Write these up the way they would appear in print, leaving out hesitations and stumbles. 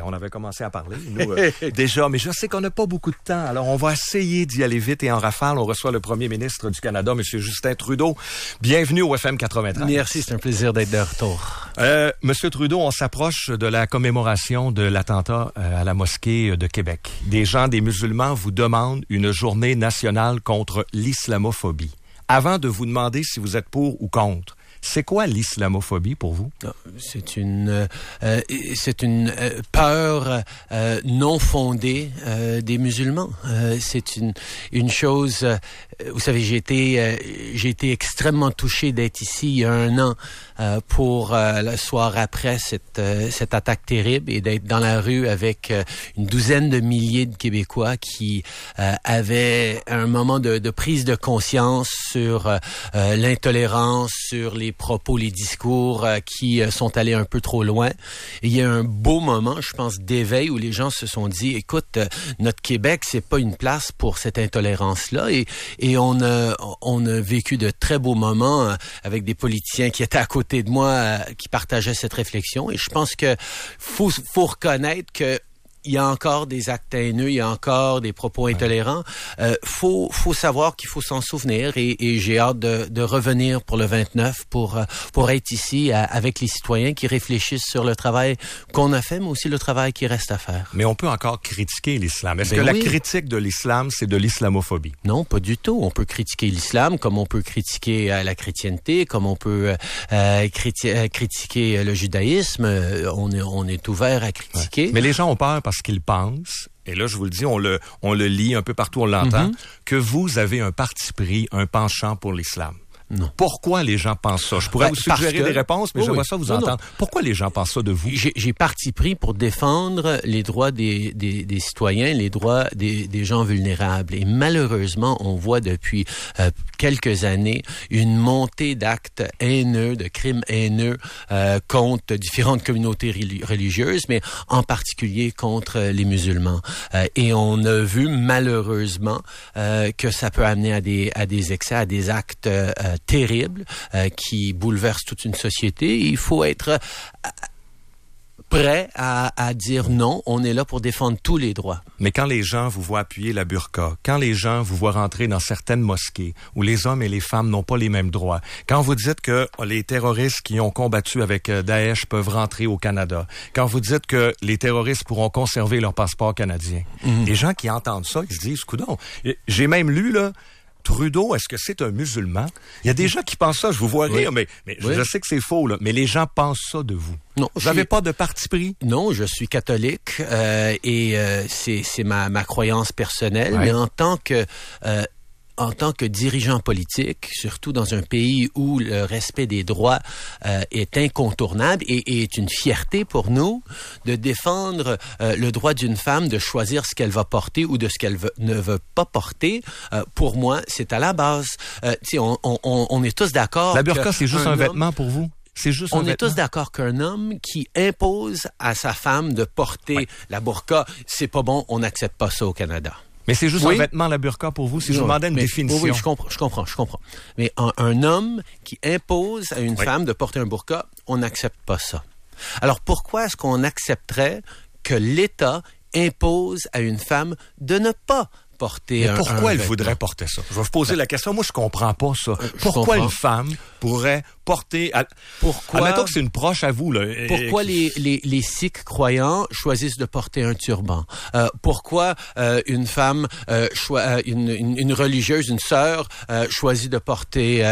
On avait commencé à parler, nous, déjà, mais je sais qu'on n'a pas beaucoup de temps. Alors, on va essayer d'y aller vite et en rafale. On reçoit le premier ministre du Canada, M. Justin Trudeau. Bienvenue au FM 93. Merci, c'est un plaisir d'être de retour. Monsieur Trudeau, on s'approche de la commémoration de l'attentat à la mosquée de Québec. Des gens, des musulmans vous demandent une journée nationale contre l'islamophobie. Avant de vous demander si vous êtes pour ou contre, c'est quoi l'islamophobie pour vous? C'est une peur non fondée des musulmans. C'est une chose. Vous savez, j'ai été extrêmement touché d'être ici il y a 1 an pour le soir après cette attaque terrible et d'être dans la rue avec une douzaine de milliers de Québécois qui avaient un moment de prise de conscience sur l'intolérance, sur les propos, les discours qui sont allés un peu trop loin. Et il y a un beau moment, je pense, d'éveil où les gens se sont dit, écoute, notre Québec, c'est pas une place pour cette intolérance-là. Et on a vécu de très beaux moments avec des politiciens qui étaient à côté de moi, qui partageaient cette réflexion. Et je pense que faut reconnaître que il y a encore des actes haineux, il y a encore des propos intolérants. Faut savoir qu'il faut s'en souvenir et j'ai hâte de revenir pour le 29 pour être ici avec les citoyens qui réfléchissent sur le travail qu'on a fait, mais aussi le travail qui reste à faire. Mais on peut encore critiquer l'islam. Est-ce que la critique de l'islam, c'est de l'islamophobie? Non, pas du tout. On peut critiquer l'islam comme on peut critiquer la chrétienté, comme on peut critiquer le judaïsme. On est ouvert à critiquer. Ouais. Mais les gens ont peur parce qu'ils pensent, et là je vous le dis, on le lit un peu partout, on l'entend, que vous avez un parti pris, un penchant pour l'islam. Non. Pourquoi les gens pensent ça? Je pourrais vous suggérer des réponses, mais j'aimerais ça vous entendre. Non. Pourquoi les gens pensent ça de vous? J'ai parti pris pour défendre les droits des citoyens, les droits des gens vulnérables. Et malheureusement, on voit depuis quelques années une montée d'actes haineux, de crimes haineux contre différentes communautés religieuses, mais en particulier contre les musulmans. Et on a vu malheureusement que ça peut amener à des excès, à des actes terrible qui bouleverse toute une société. Il faut être prêt à dire non, on est là pour défendre tous les droits. Mais quand les gens vous voient appuyer la burqa, quand les gens vous voient rentrer dans certaines mosquées où les hommes et les femmes n'ont pas les mêmes droits, quand vous dites que les terroristes qui ont combattu avec Daesh peuvent rentrer au Canada, quand vous dites que les terroristes pourront conserver leur passeport canadien, les gens qui entendent ça, ils se disent, coudonc, j'ai même lu, là, Trudeau, est-ce que c'est un musulman? Il y a des gens qui pensent ça, je vous vois rire, mais je sais que c'est faux, là, mais les gens pensent ça de vous. Non, vous n'avez pas de parti pris? Non, je suis catholique et c'est ma croyance personnelle, mais en tant que dirigeant politique, surtout dans un pays où le respect des droits est incontournable et est une fierté pour nous de défendre le droit d'une femme de choisir ce qu'elle va porter ou de ce qu'elle ne veut pas porter, pour moi, c'est à la base. On est tous d'accord. La burqa, c'est juste un vêtement pour vous? On est tous d'accord qu'un homme qui impose à sa femme de porter la burqa, c'est pas bon, on n'accepte pas ça au Canada. Mais c'est juste un vêtement, la burqa, pour vous, si je vous demandais une définition. Oui, je comprends. Mais un homme qui impose à une femme de porter un burqa, on n'accepte pas ça. Alors pourquoi est-ce qu'on accepterait que l'État impose à une femme de ne pas porter un pourquoi elle voudrait porter ça? Je vais vous poser la question. Moi, je comprends pas ça. Pourquoi une femme pourrait porter... Admettons que c'est une proche à vous, là. Pourquoi les Sikhs croyants choisissent de porter un turban? Pourquoi une femme, une religieuse, une sœur, choisit de porter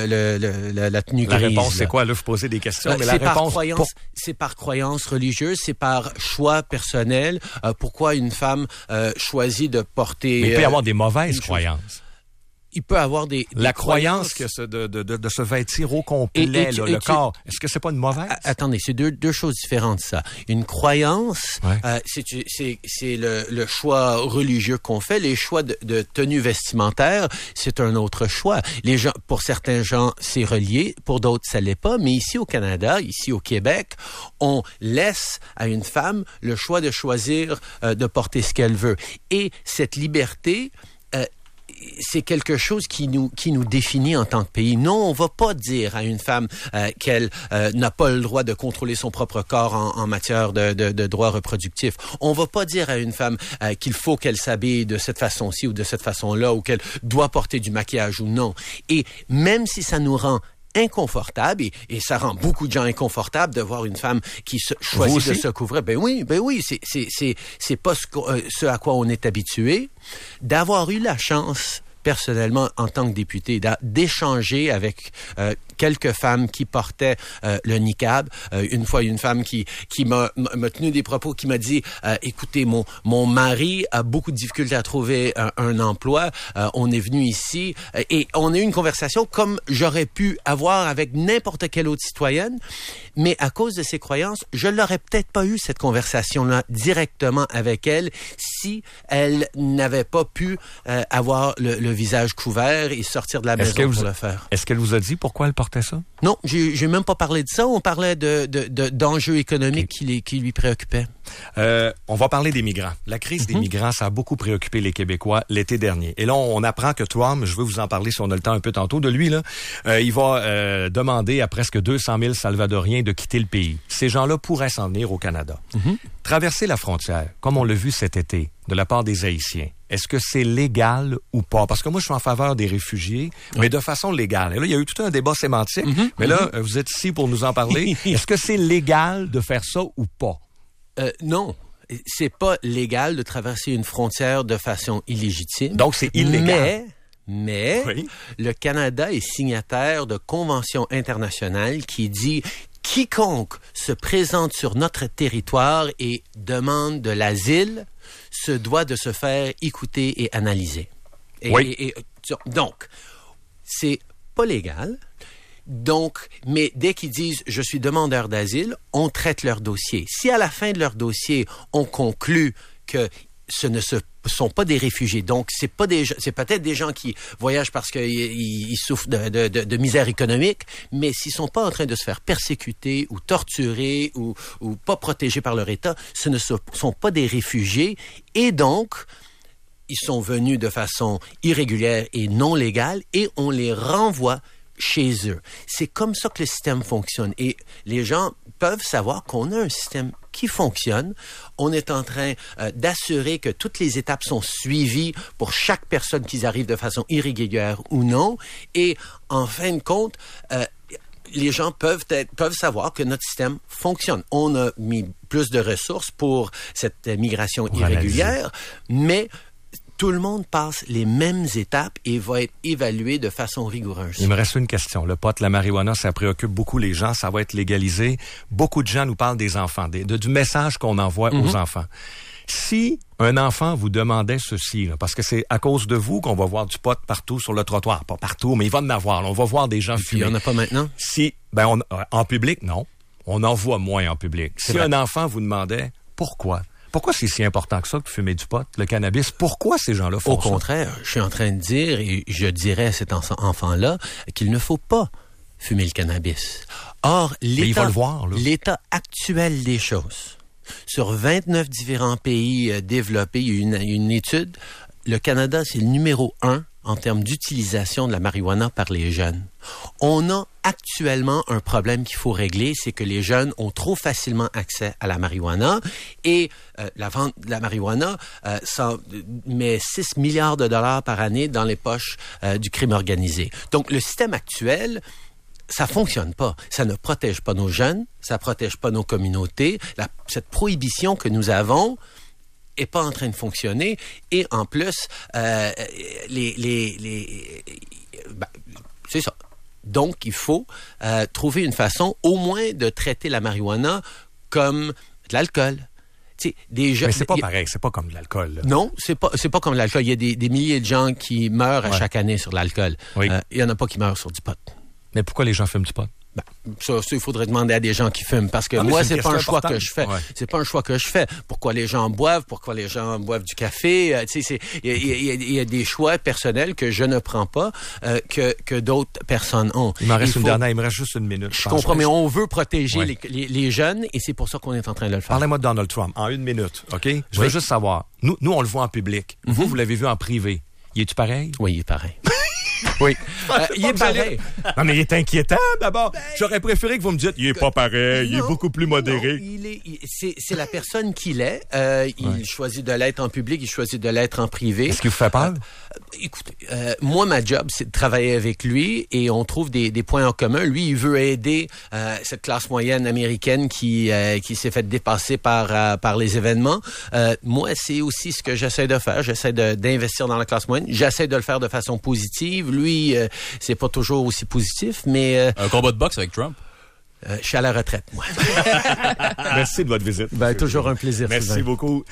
la tenue grise? La réponse, c'est quoi? Là, je posais des questions, mais la réponse... C'est par croyance religieuse, c'est par choix personnel. Pourquoi une femme choisit de porter... Mais il peut y avoir des mauvaises croyances. Il peut avoir la croyance que de se vêtir au complet, le corps. Est-ce que c'est pas une mauvaise? Attendez, c'est deux choses différentes, ça. Une croyance, c'est le choix religieux qu'on fait. Les choix de tenue vestimentaire, c'est un autre choix. Les gens, pour certains gens, c'est relié. Pour d'autres, ça l'est pas. Mais ici au Canada, ici au Québec, on laisse à une femme le choix de choisir de porter ce qu'elle veut. Et cette liberté, c'est quelque chose qui nous définit en tant que pays. Non, on va pas dire à une femme qu'elle n'a pas le droit de contrôler son propre corps en matière de droits reproductifs. On va pas dire à une femme qu'il faut qu'elle s'habille de cette façon-ci ou de cette façon-là, ou qu'elle doit porter du maquillage ou non. Et même si ça nous rend inconfortable, et ça rend beaucoup de gens inconfortables de voir une femme qui choisit de se couvrir. Ben oui, c'est pas ce à quoi on est habitué. D'avoir eu la chance, personnellement, en tant que député, d'échanger avec quelques femmes qui portaient le niqab. Une fois, une femme qui m'a tenu des propos, qui m'a dit écoutez, mon mari a beaucoup de difficultés à trouver un emploi. On est venu ici et on a eu une conversation comme j'aurais pu avoir avec n'importe quelle autre citoyenne, mais à cause de ses croyances, je l'aurais peut-être pas eu cette conversation-là directement avec elle si elle n'avait pas pu avoir le visage couvert et sortir de la maison pour le faire. Est-ce qu'elle vous a dit pourquoi elle portait ça? Non, j'ai même pas parlé de ça. On parlait d'enjeux économiques qui lui préoccupaient. On va parler des migrants. La crise des migrants, ça a beaucoup préoccupé les Québécois l'été dernier. Et là, on apprend que Trump, je veux vous en parler si on a le temps un peu tantôt de lui, là, il va demander à presque 200 000 Salvadoriens de quitter le pays. Ces gens-là pourraient s'en venir au Canada. Traverser la frontière, comme on l'a vu cet été, de la part des Haïtiens, est-ce que c'est légal ou pas? Parce que moi, je suis en faveur des réfugiés, mais de façon légale. Et là, il y a eu tout un débat sémantique, mais là, vous êtes ici pour nous en parler. Est-ce que c'est légal de faire ça ou pas? Non. C'est pas légal de traverser une frontière de façon illégitime. Donc, c'est illégal. Mais oui. Le Canada est signataire de conventions internationales qui dit quiconque se présente sur notre territoire et demande de l'asile se doit de se faire écouter et analyser. Donc, c'est pas légal. Donc, mais dès qu'ils disent « je suis demandeur d'asile », on traite leur dossier. Si à la fin de leur dossier, on conclut que ce ne sont pas des réfugiés, donc c'est peut-être des gens qui voyagent parce qu'ils souffrent de misère économique, mais s'ils sont pas en train de se faire persécuter ou torturer ou pas protégés par leur État, ce ne sont pas des réfugiés et donc ils sont venus de façon irrégulière et non légale et on les renvoie chez eux. C'est comme ça que le système fonctionne. Et les gens peuvent savoir qu'on a un système qui fonctionne. On est en train d'assurer que toutes les étapes sont suivies pour chaque personne qui arrive de façon irrégulière ou non. Et en fin de compte, les gens peuvent savoir que notre système fonctionne. On a mis plus de ressources pour cette migration irrégulière, mais tout le monde passe les mêmes étapes et va être évalué de façon rigoureuse. Il me reste une question. Le pot, la marijuana, ça préoccupe beaucoup les gens. Ça va être légalisé. Beaucoup de gens nous parlent des enfants, du message qu'on envoie aux enfants. Si un enfant vous demandait ceci, là, parce que c'est à cause de vous qu'on va voir du pot partout sur le trottoir. Pas partout, mais il va en avoir. Là. On va voir des gens fumer. Il n'y en a pas maintenant? En public, non. On en voit moins en public. Si un enfant vous demandait pourquoi c'est si important que ça de fumer du pot, le cannabis? Pourquoi ces gens-là font ça? Au contraire, je suis en train de dire, et je dirais à cet enfant-là, qu'il ne faut pas fumer le cannabis. Or, l'état actuel des choses, sur 29 différents pays développés, il y a une étude, le Canada, c'est le numéro 1 en termes d'utilisation de la marijuana par les jeunes. On a actuellement un problème qu'il faut régler, c'est que les jeunes ont trop facilement accès à la marijuana et la vente de la marijuana met 6 milliards de dollars par année dans les poches du crime organisé. Donc, le système actuel, ça fonctionne pas. Ça ne protège pas nos jeunes, ça protège pas nos communautés. Cette prohibition que nous avons est pas en train de fonctionner et en plus c'est ça. Donc il faut trouver une façon au moins de traiter la marijuana comme de l'alcool. Mais c'est pas pareil, c'est pas comme de l'alcool. Là. Non, c'est pas comme de l'alcool. Il y a des milliers de gens qui meurent à chaque année sur l'alcool. Oui. Il y en a pas qui meurent sur du pot. Mais pourquoi les gens fument du pot? Ça, il faudrait demander à des gens qui fument parce que moi, c'est pas un choix que je fais. Ouais. C'est pas un choix que je fais. Pourquoi les gens boivent? Pourquoi les gens boivent du café? Il y a des choix personnels que je ne prends pas, que d'autres personnes ont. Il me reste juste une minute. Je comprends, mais on veut protéger les jeunes et c'est pour ça qu'on est en train de le faire. Parlez-moi de Donald Trump en une minute, OK? Je veux juste savoir. Nous, on le voit en public. Vous l'avez vu en privé. Il est-tu pareil? Oui, il est pareil. Oui. Il est pareil. Non, mais il est inquiétant, d'abord. J'aurais préféré que vous me dites, il est pas pareil, il est beaucoup plus modéré. C'est la personne qu'il est. Il choisit de l'être en public, il choisit de l'être en privé. Est-ce qu'il vous fait peur? Écoutez, moi, ma job, c'est de travailler avec lui et on trouve des points en commun. Lui, il veut aider cette classe moyenne américaine qui s'est fait dépasser par les événements. Moi, c'est aussi ce que j'essaie de faire. J'essaie d'investir dans la classe moyenne. J'essaie de le faire de façon positive. Lui, c'est pas toujours aussi positif, mais... Un combat de boxe avec Trump? Je suis à la retraite, moi. Merci de votre visite. Toujours un plaisir. Merci Sylvain. beaucoup.